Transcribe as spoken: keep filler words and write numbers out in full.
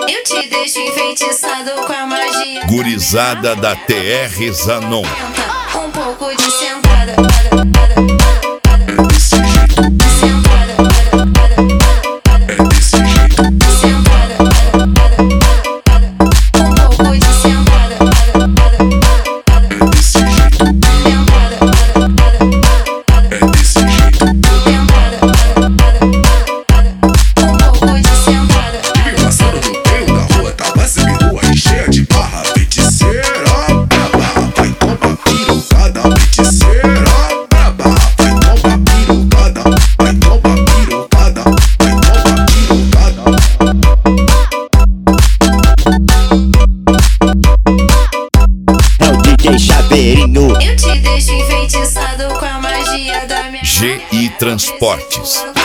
Eu te deixo enfeitiçado com a magia. Gurizada da T R Zanon. Um pouco de sentada. Eu te deixo enfeitiçado com a magia da minha G I Transportes.